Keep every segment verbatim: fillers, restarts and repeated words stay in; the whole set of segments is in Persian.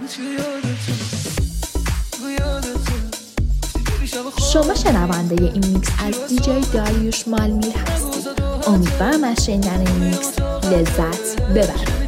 شما شنونده این میکس از دیجی داریوش مالمیر هستید. امیدوارم از شنیدن این میکس لذت ببرید.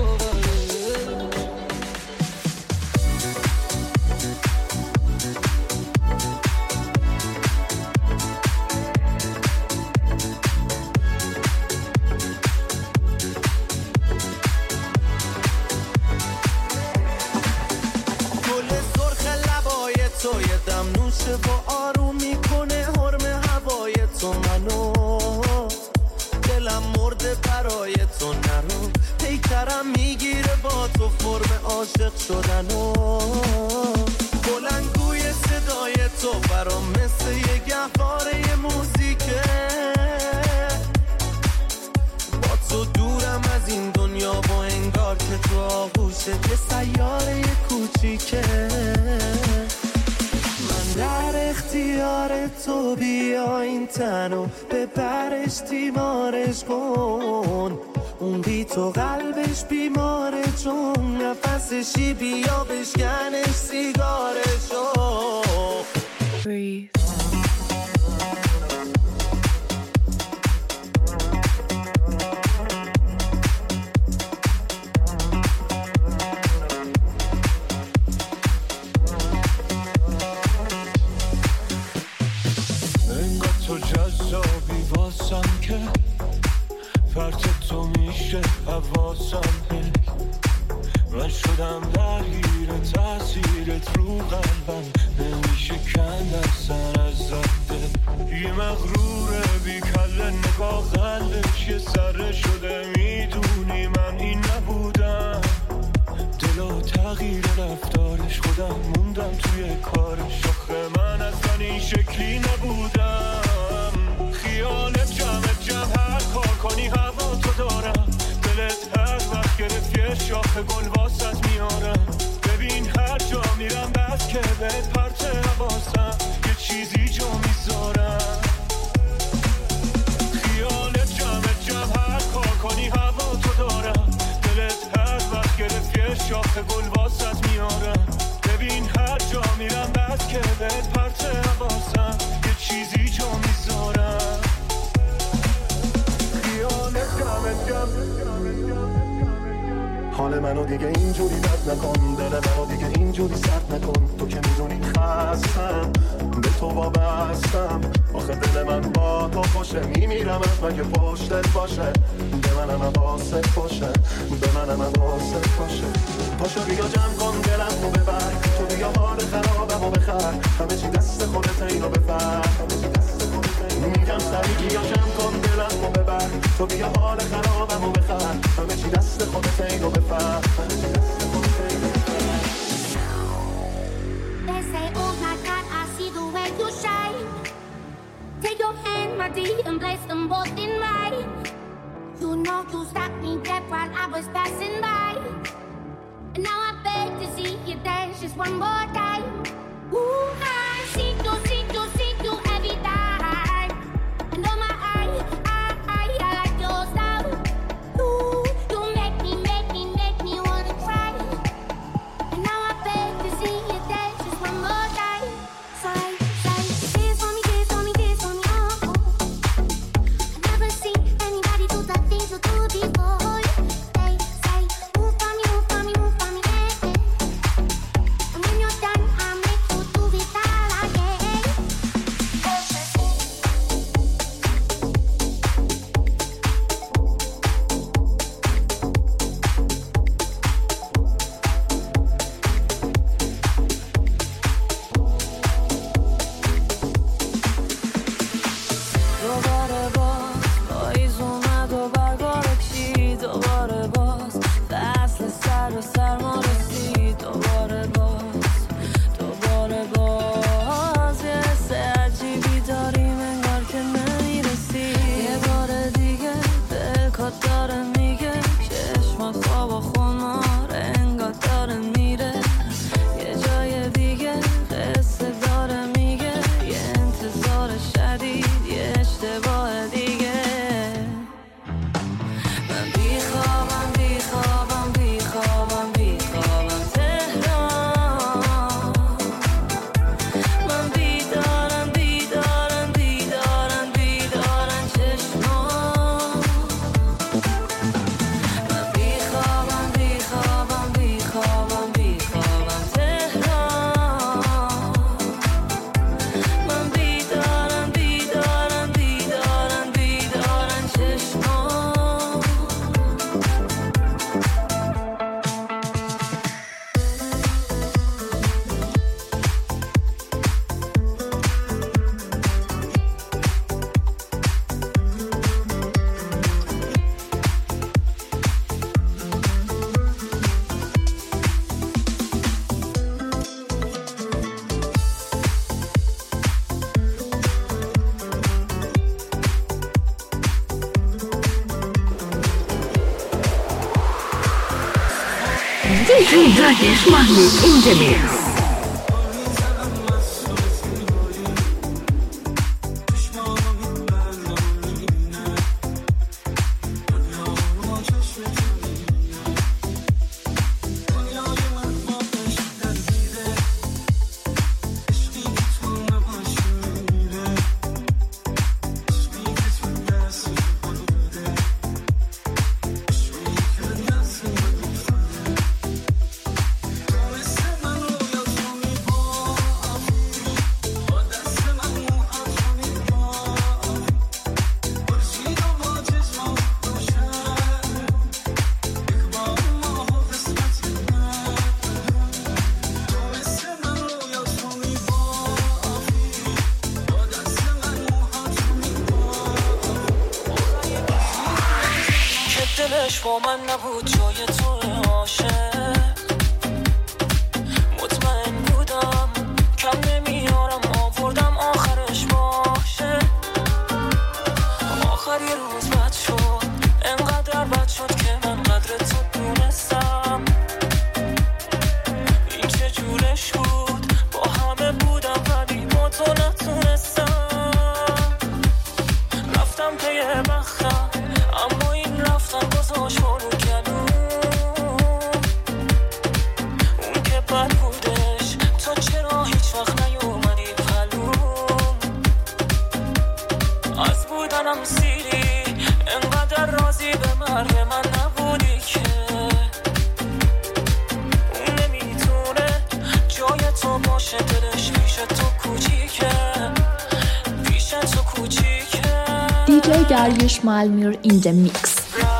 حال منو دیگه اینجوری بد نکن، دل منو دیگه اینجوری سرد نکن. تو که میدونی خستم، به تو وابستم. آخه دل من با تو خوشه، میمیرم از مگه پشتت باشه. به منم حواست باشه، به منم حواست باشه. پاشو بیا جمع کن دلمو ببر، تو بیا حال خرابمو بخر. همه چی دست خودت اینو بفر، میگم سریع بیا جمع کن دلمو ببر. تو بیا حال خرابمو بخر. همه چی دست خودت اینو بفر. They say oh my God I see the way you shine. Take your hand my dear and place them both in mine. You know you stopped me dead while I was passing by. And now I beg to see you dance just one more time. Ooh, I see you, see you, see you every time. And oh my eye, I, I, I like your style. Ooh, you make me, make me, make me wanna cry. And now I beg to see you dance just one more time. Say, say, dance for me, dance for me, dance for me, oh, oh. Never seen anybody do the things you do before. Say, say, move for me, move for me, move for me, eh, eh. And when you're done, I'm Darius Mahmood in the mix. با من نبود جای تو عاشق مطمئن بودم کم نمیارم آوردم آخرش باشه آخری روز بد شد انقدر بد شد که من قدر تو دونستم این چه جورش بود با همه بودم ولی با تو نتونستم رفتم پی بختم اما این رفتن گذاشت برو گلو اون که بد بودش تو چرا هیچ وقت نیومدی پلوم از بودنم سیری انقدر راضی به مرگ من نبودی که اون نمیتونه جای تو باشه دلش پیش تو کوچیکه پیش تو کوچیکه دی جی Darius Malmur in the mix.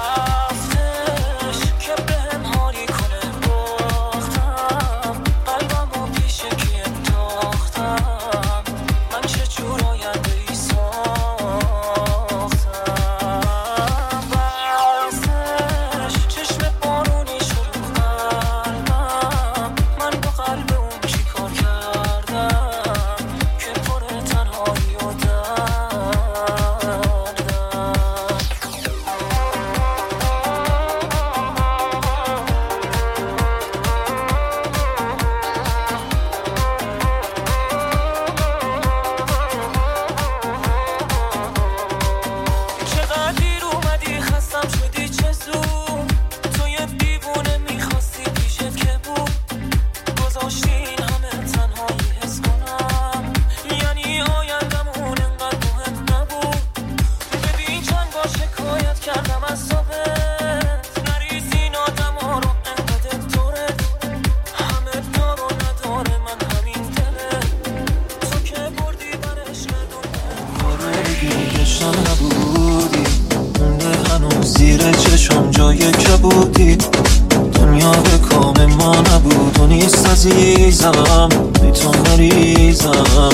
دنیا به کام ما نبود و نیست عزیزم بی تو مریضم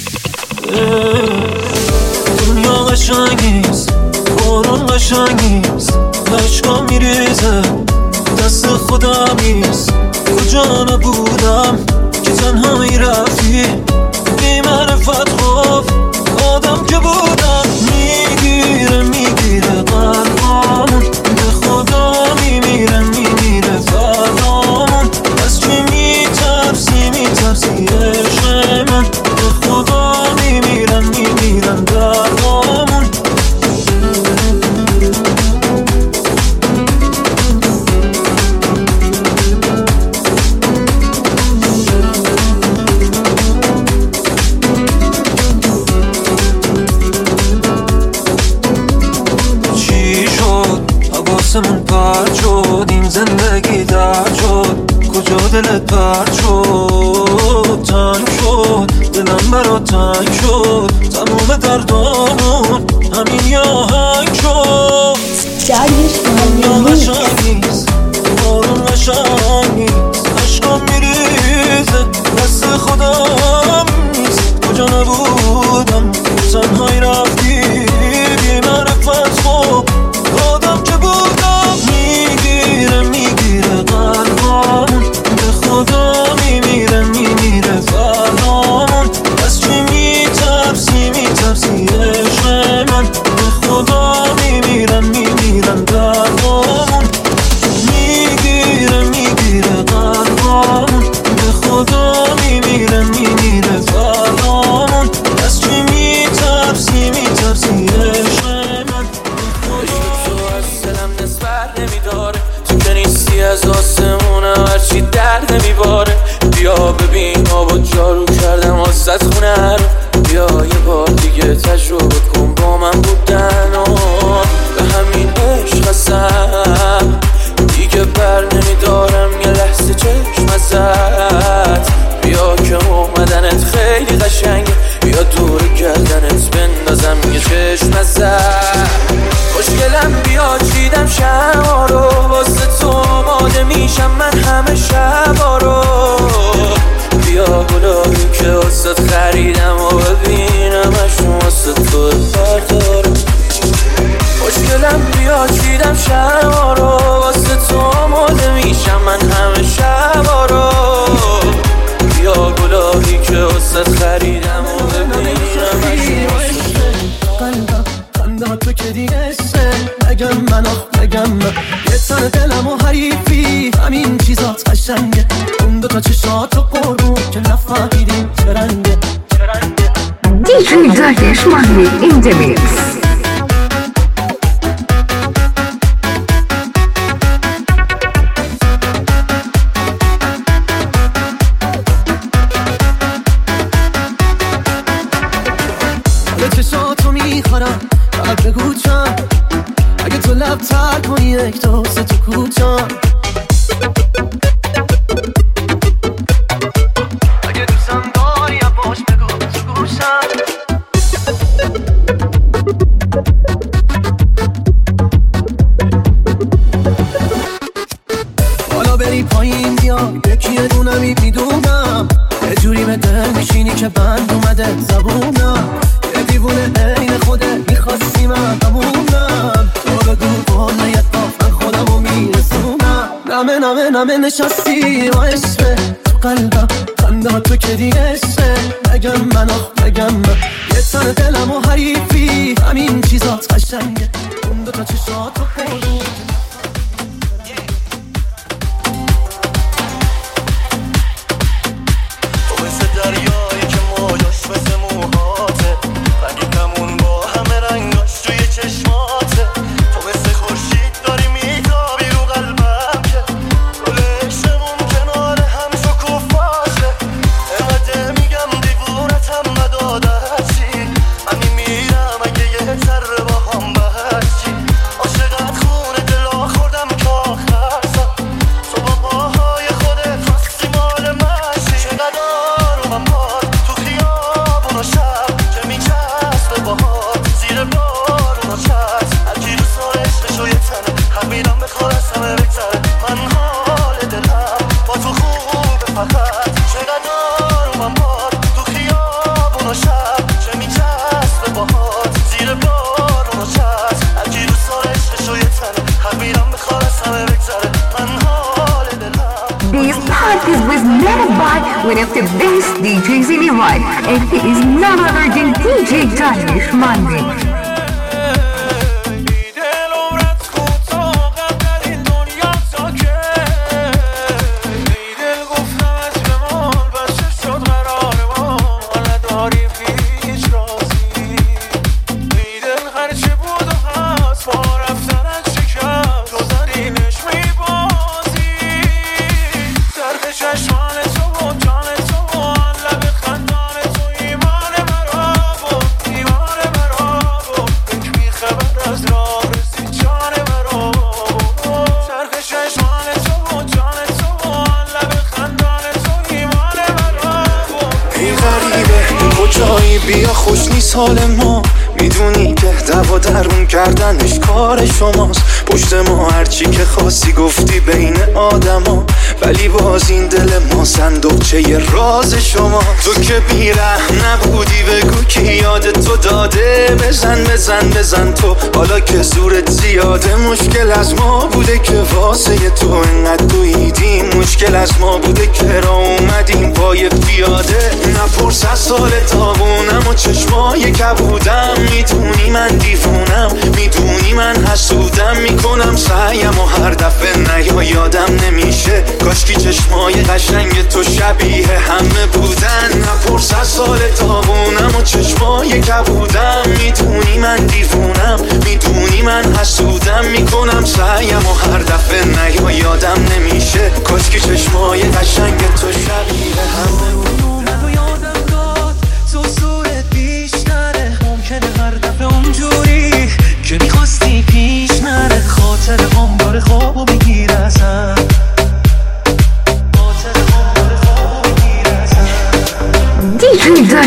دنیا قشنگ نیست بارون قشنگ نیست عشقا میریزه دست خودم نیست کجا نبودم که تنهایی رفتی بی معرفت خوف آدم که بودم میگیره میگیره قلبامون به خدا میمیره میمیره فردامون از چی میترسی میترسی عشق من به خدا میمیرن میمیرن دردامون حواسمون پرد شد این زندگی درد شد کجا دلت پرد شد تنگ شد دلم برا تنگ شد تموم دردامون همین یه آهنگ شد دنیا قشنگ نیست بارون قشنگ نیست عشقم میریزه دست خودم نیست کجا نبودم تنهایی رفتی بی معرفت خوب آدم که بودم میگیره میگیره قلبامون به خدا میمیره میمیره فردامون از چی میترسی میترسی عشق من به خدا میمیرن میمیرن دردامون میگیره میگیره قلبامون درد نمیباره. بیا ببین آبا جارو کردم واسه خونه رو. بیا یه بار دیگه تجربه کن با من بودن و به همین عشق هستم دیگه بر نمیدارم یه لحظه چشم ازت. بیا که اومدنت خیلی قشنگه، بیا دور گردنت بندازم یه چشم ازت. خوشگلم بیا چیدم شما رو واسه تو آماده میشم من همه شبا رو. بیا گلابی که واسه خریدم و ببینم اشون واسه تو بردارم. خوشگلم بیا چیدم شما رو واسه تو آماده میشم من همه شبا رو. بیا گلابی که واسه خریدم و ببینم اشون واسه قلبم خنده تو که دیگه سن نگم من آخ نگم من یه تن دلم و حریفی همین چیزات قشنگه. اون دوتا چشات و قربون که نفهمیدیم چه رنگه. دی جی داریوش ماهی in the mix. چشاتو میخورم فقط بگو چم اگه تو لب تر کنی یک دو سه تو کوچم. اگه دوستم داری باش بگو تو گوشم. حالا بری پایین بیا یکی دونمی میدونم یه جوری به دل میشینی که بند اومده زبونم. یه دیوونه عین خوده میخواستی من همونم. تو بگو باید با من خودمو میرسونم. نمه نمه نمه نشستی و عشقه تو قلبم خنده تو که دیگه عشقه. نگم من آخ نگم من یه تن دلم و حریفی همین چیزات قشنگه. اون دوتا چشات رو پرون تو مثل دریایی که موجاش مثل موهاته. رنگی کمون با همه رنگاش توی چشماته. تو مثل خورشید داری میتابی رو قلبم که گل عشقمون کنار هم شکوفاشه. امده میگم دیوونتم ندادشی همین میرم اگه یه ذره با هم بچی. عاشقت خونه دلا خوردم که آخر سا تو با پاهای خودت خواستی مال منشی. چقدر آرومم باد تو خیابون و شب که میچسبه باهات زیر بارون و چسب. هرکی دوست داره عشقشو یه تنه هم میرم بخواد از همه بگذره. من حال دلم با تو خوبه فقط. چقدر آرومم باد تو خیابون و شب که میچسبه باهات زیر بارون و چسب. هرکی دوست داره عشقشو یه تنه هم میرم بخواد از همه بگذره. من حال دلم This party was led by one of the best D Js in Iran, and he is none other than دی جی داریوش ماهی. بیا خوش نیست حال ما میدونی که دوا درون کردنش کار شماست. پشت ما هرچی که خواستی گفتی بین آدما ولی باز این دل ما صندوقچه ی راز شما. تو که بیره نبودی بگو که یاد تو داده. بزن بزن بزن تو حالا که زورت زیاده. مشکل از ما بوده که واسه تو انقدر دویدیم. مشکل از ما بوده که را اومدیم پای پیاده. نپرس از سال تابونم و چشمای کبودم. میدونی من دیوونم میدونی من حسودم. میکنم سعیم و هر دفعه نیا یادم نمیشه. کاشکی چشمای قشنگ تو شبیه همه بودن. نپرس از سال تابونم و چشمای کبودم. میدونی من دیوونم میدونی من حسودم. میکنم سعیم و هر دفعه نیا یادم نمیشه. کاشکی چشمای قشنگ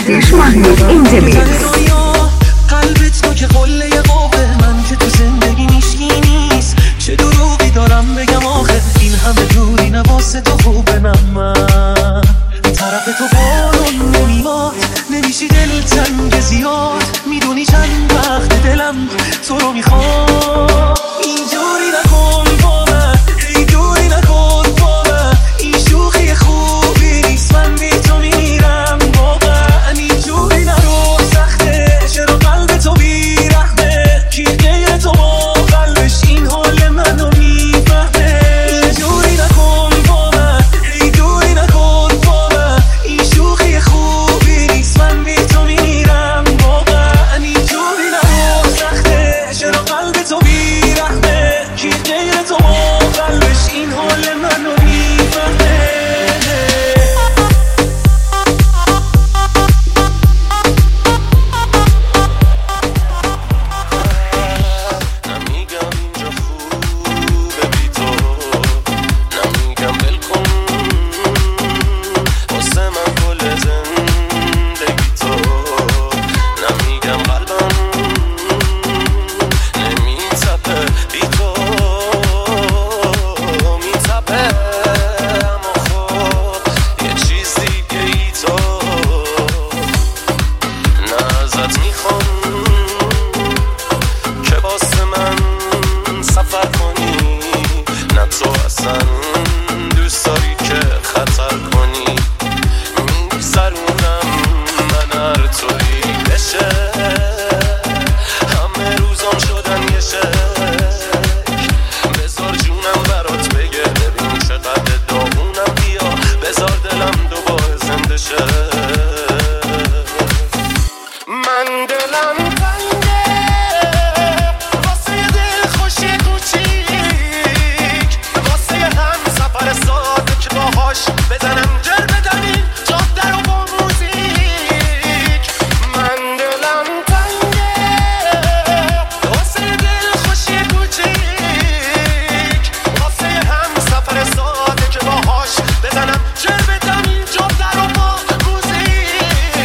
Darkish Mahmoud in the mix. قلبت تو که قله قوه من که تو زندگی میشکی نیست چه دروغی دارم بگم آخه این همه دوری نواسه تو خوبه من طرف تو بارون نمیاد نمیشی دل تنگ زیاد میدونی چند وقت دلم تو رو میخواد اینجوری نکن با من ای دوری نکن با من این شوخی خوبی نیست من بی تو میرم واقعا اینجوری نرو سخته چرا قلب تو بیرحمه کی غیر تو با قلبش این حال منو میفهمه اینجوری نکن با من ای دوری نکن با من این شوخی خوبی نیست من بی تو میرم واقعا اینجوری نرو سخته چرا قلب تو بیرحمه کی غیر تو با قلبش این حال منو میفهمه نمیگم اینجا خوبه بی تو نمیگم بلکن واسه من کل زندگی تو نمیگم قلبم نمیتپه بی تو میتپه اما خب یه چیز دیگه ای تو نه ازت میخوام که واسه من سفر کنی نه تو اصلا دوست داری که خطر کنی میگذرونم من هر طوری بشه همه روزام شدن یه شک بذار جونم برات بگه ببین چقدر داغونم بیا بذار دلم دوباره زنده شه من دلم تنگه واسه یه دل خوشی کوچیک واسه یه هم سفر ساده که باهاش بزنم جر بدم این جاده رو با موزیک من دلم تنگه واسه یه دل خوشی کوچیک واسه یه هم سفر ساده که باهاش بزنم جر بدم این جاده رو با موزیک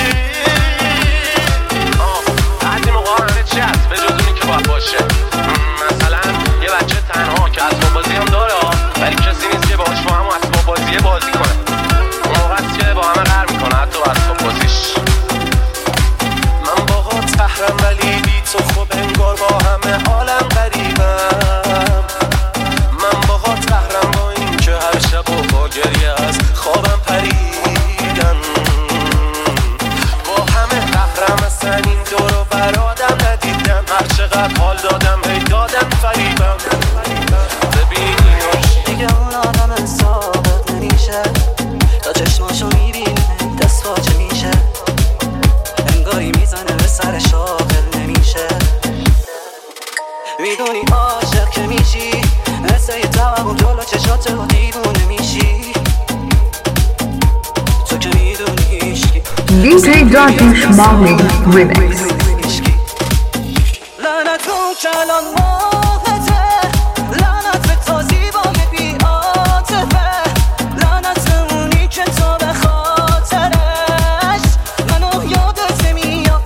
بعضی موقع همه چی هست به جز اونی که باید باشه مثلا یه بچه تنها که اسباب بازی هم داره ولی کسی نیست که باهاش با هم اسباب بازی بازی کنه اون موقع هست که با همه قهر میکنه حتی با اسباب بازیش من باها تحرم ولی بی تو خوب انگار با همه عالم غریبم من باها تحرم با این که هر شب و با گریه از خوابم پریدم با همه قهرم اصلا این دور و برادم ندیدم هر چقدر حال دادم هی دادم فریبم ببینیش دیگه اون آدم ثابت نمیشه تا چشماشو میبینه دست واجه میشه انگاری میزنه به سر شاغل نمیشه میدونی عاشق که میشی مثل یه توهم جلو چشات و دیوونه میشی تو که میدونی عشقی دی جی Darkish Mahmoud Remix. لعنت اون کلان ماهته لعنت به تا زیبای بی عاطفه لعنت اونی که تو به خاطرش منو یادت نمیاد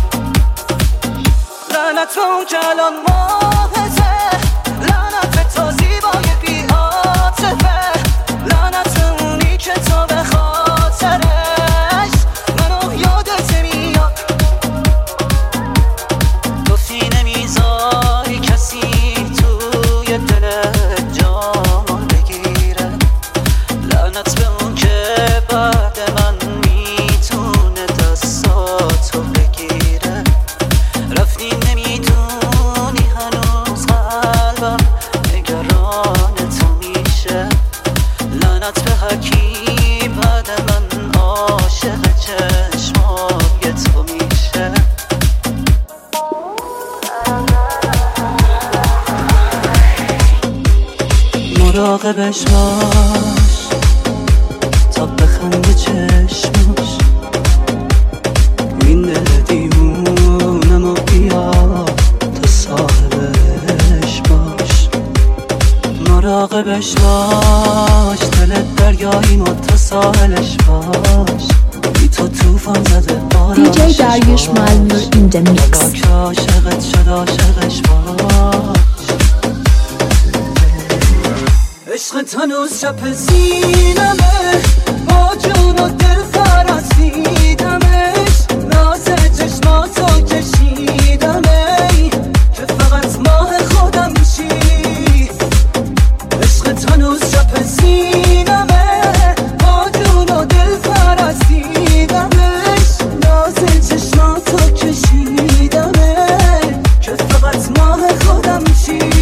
لعنت اون کلان ماهته لعنت به تا زیبای بی عاطفه لعنت اونی که تو به خاطرش منو یادت نمیاد گفتی نمیذاری کسی توی دلت جان بگیره لعنت به اون که بعد من میتونه دستاتو بگیره رفتی نمیدونی هنوز قلبم نگران تو میشه لعنت به هرکی بعد من عاشق چشمای تو میشه مراقبش باش تا بخنده چشمش این دل دیوونم و بیا تو صاحبش باش مراقبش باش دلت دریایی ما تو ساحلش باش بی تو توفان زده باران دی جی داریوش مالمیر in the mix. که عاشقت شد عاشقش باش. عشقت هنوز چپ سینمه، با جون و دل فرستیدمش، راز چشماتو کشیدمه که فقط ماه خودم میشی. عشقت هنوز چپ سینمه، با جون و دل فرستیدمش، راز چشماتو کشیدمه که فقط ماه خودم میشی.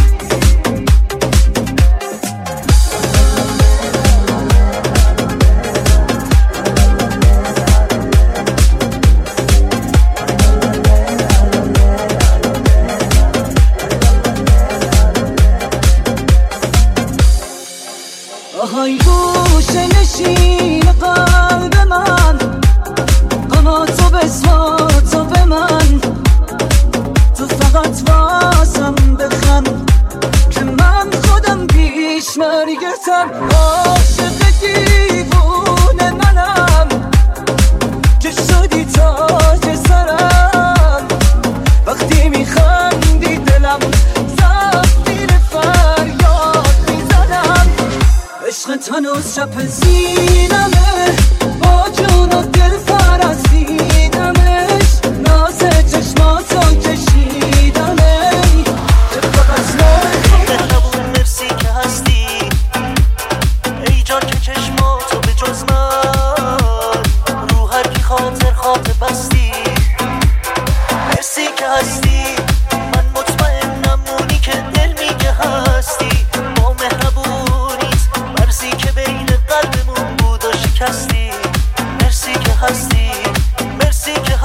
آهای گوشه نشین قلب من، قناتو بسوا تو به من، تو فقط واسم بخن که من خودم پیش مرگتم. عاشق دیوونه منم که شدی تاج سرم، وقتی میخندی دلم زفیر فریاد میزنم. عشقت هنوز چپ سینمه، با جون و دل فرستیدمش، ناز چشماتو کشیدمه که فقط ماه مهربون مرسی که هستی، ای جان که چشماتو به جز من رو هر کی خاطر خاطر بستی. مرسی که هستی، من مطمئنم اونی که دل میگه هستی. با مهربونیت مرسی که بین قلبمون بود و شکستی. مرسی که هستی، مرسی که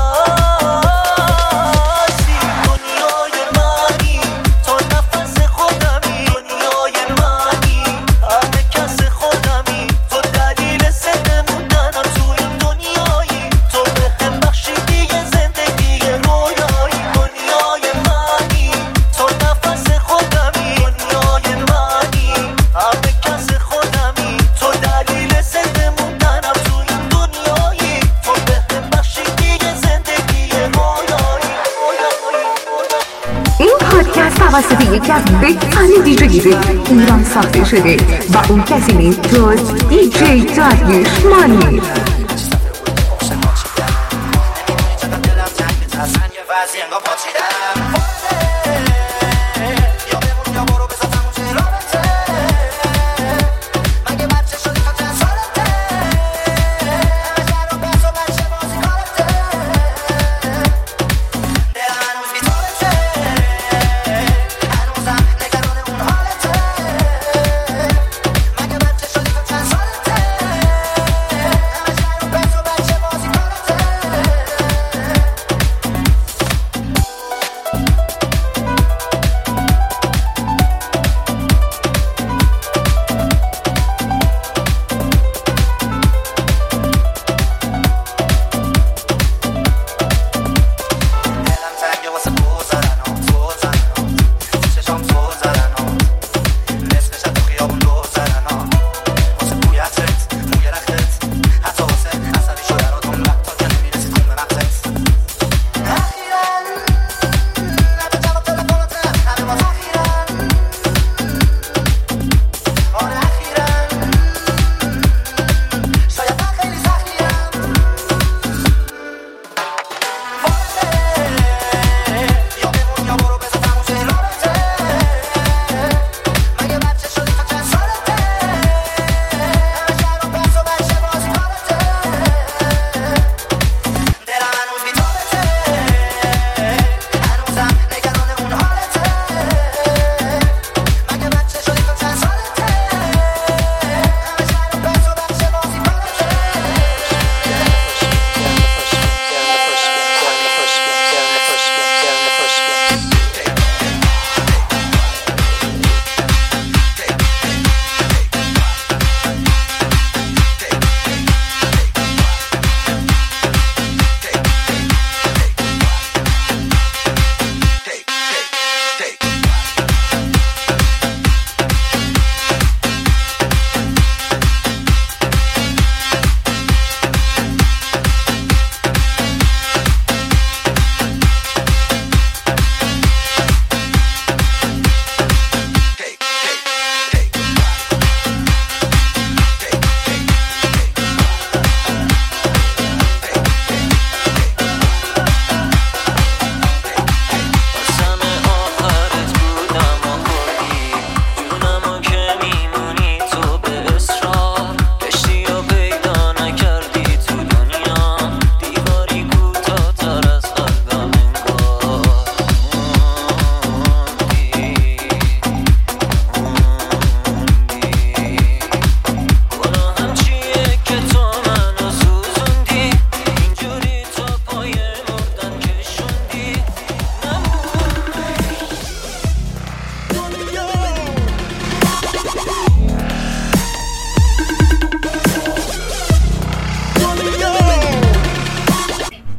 هستی. دنیای منی تو نفس خودمی، دنیای منی همه کس خودمی، تو دلیل زنده موندنم تو این دنیایی، تو به هم بخشیدی زندگی رویایی. دنیای منی تو نفس خودمی، دنیای منی همه کس خودمی، تو دلیل زنده موندنم تو این دنیایی، تو به هم بخشیدی زندگی رویایی. این پادکست توسط یکی از بهترین دیجی‌های ایران ساخته شده و اون کسی نیست جز دی جی داریوش مالمیر.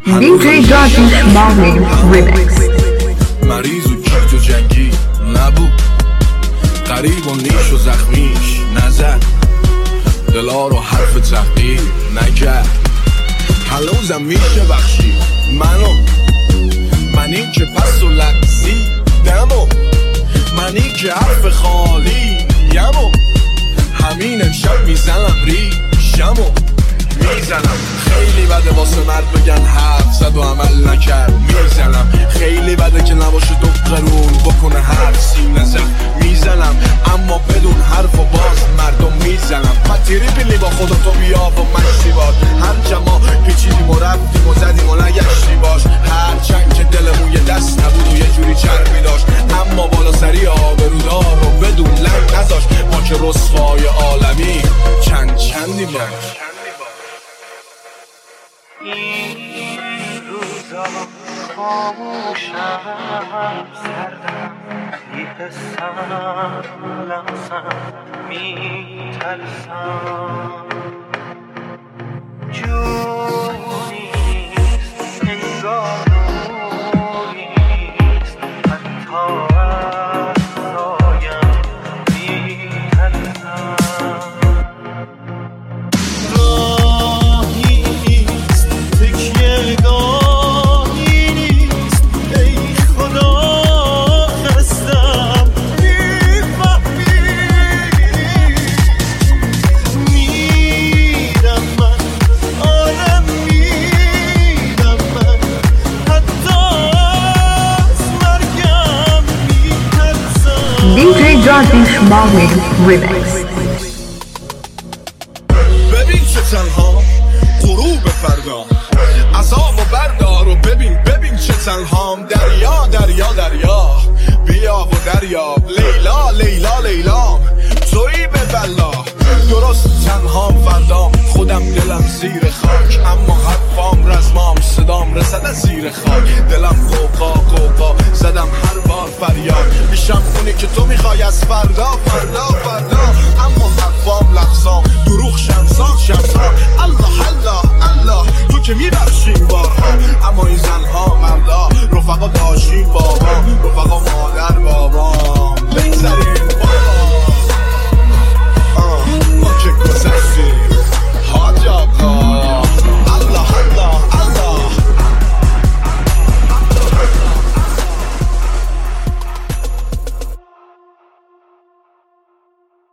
دی جی داریوش مالمیر ریمکس. مریض و کیت و جنگی نبود، قریب و نیش و زخمیش نزد، دلا رو حرف تحقیر نکرد. هنوزم میشه بخشی منو، منی که پس و لغزی دمو، منی که حرف خالی یمو، همین امشب میزنم ریشمو میزنم. خیلی بده واسه مرد بگن حرف زد و عمل نکرد، میزنم. خیلی بده که نباشه دو قرون بکنه حرف سینه زد، میزنم. اما بدون حرف و باز مردم میزنم. پتیری بیلی با خدا تو بیا و مشتی باش، هر جما پیچیدیم و رفتیم و زدیم و نگشتی باش. هر چند که دلمون یه دست نبود و یه جوری چربی داشت، اما بالا سری آبرودار و بدون لنگ نذاشت. ما که رسوای عالمی چند چندی باش. این روزا خاموشم، سردم میپسم، لمسم میترسم، جونیست انگار نوریست، حتی از رایم میترسم. دی جی داریوش مالمیر ریمکس. ببین چه تنها غروب فردا، عذاب و بردار و ببین ببین چه تنهام. دریا دریا دریا بیا و دریاب، لیلا لیلا لیلام تویی به بلا. درست تنهام فردام، خودم دلم زیر خاک، اما حرفام رزمام، صدام رسد از زیر خاک. دلم قوقا قوقا زدم هر بار فریاد، میشم اونی که تو میخوای از فردا فردا فردا. اما حرفام لغزام، دروغ شمسان شمسان. الله الله الله تو که میبخشی